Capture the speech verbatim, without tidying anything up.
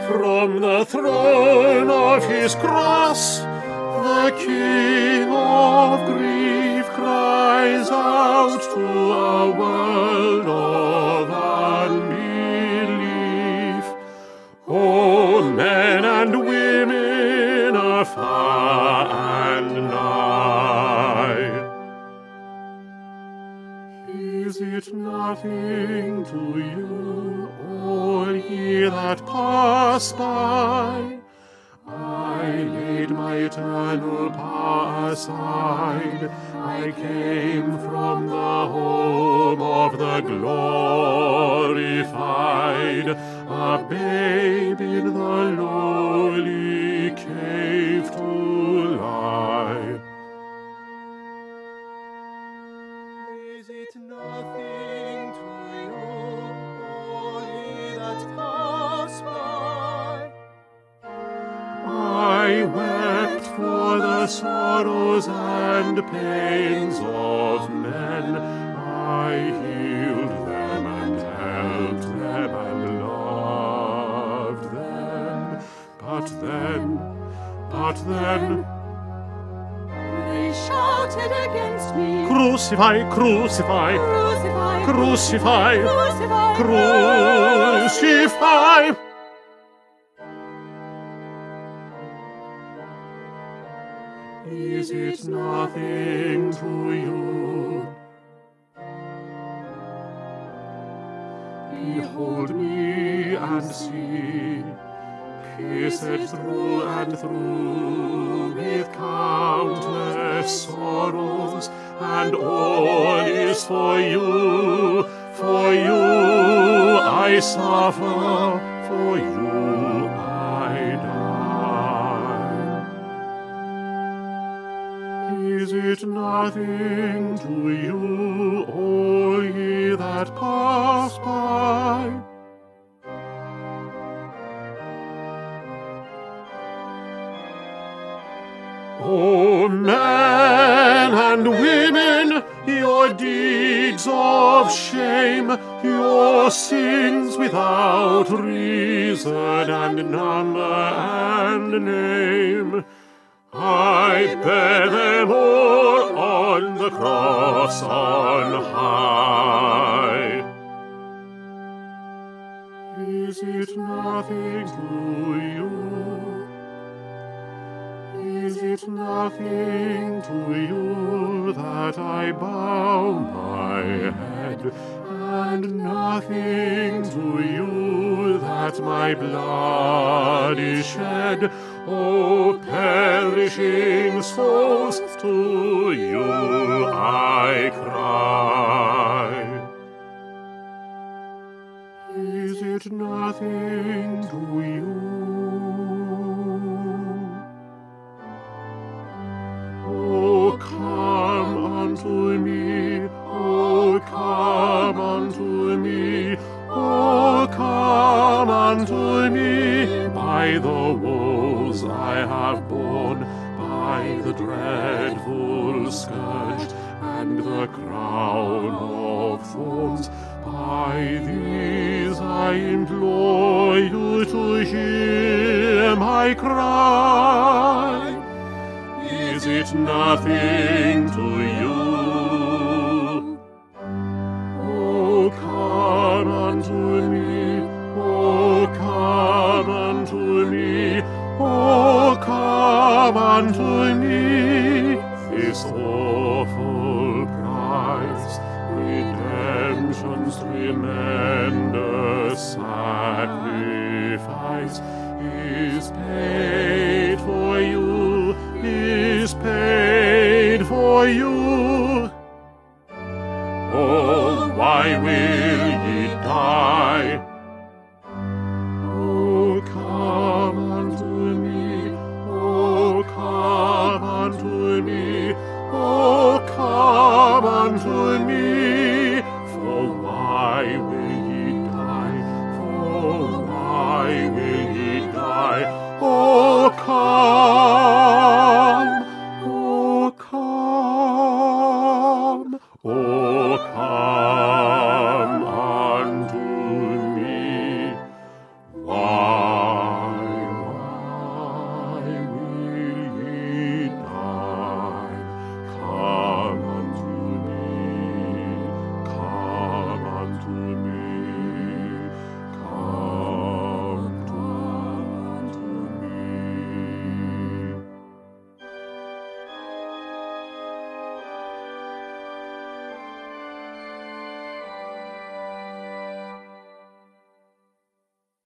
From the throne of his cross, the King of grief cries out to a world of unbelief. Oh, men and women afar and nigh, is it nothing to you, all ye that pass by? I laid my eternal power aside. I came from the home of the glorified, a babe in the lowly cave to lie. Is it nothing to you, all ye that pass by? I wept for the sorrows and pains of men. I healed them and helped them and loved them. But then, but then, they shouted against me. Crucify, crucify, Crucify, crucify, crucify, crucify. Is it nothing to you? Behold me and see, pierced through and through with countless sorrows, and all is for you, for you I suffer, for you I die. Is it nothing to you, all ye that pass by? O men and women, your deeds of shame, your sins without reason and number and name, I bear them all on the cross on high. Is it nothing to you? Is it nothing to you that I bow my head, and nothing to you that my blood is shed? O perishing souls, to you I cry. Is it nothing to you? Oh, come unto me, oh, come unto me, oh, come unto me, by the woes I have borne, by the dreadful scourge and the crown of thorns, by these I implore you to hear my cry. Is it nothing to you? Oh, come unto me, oh, come unto me, oh, come unto me. This awful price, redemption's tremendous sacrifice, is paid for you, is paid for you.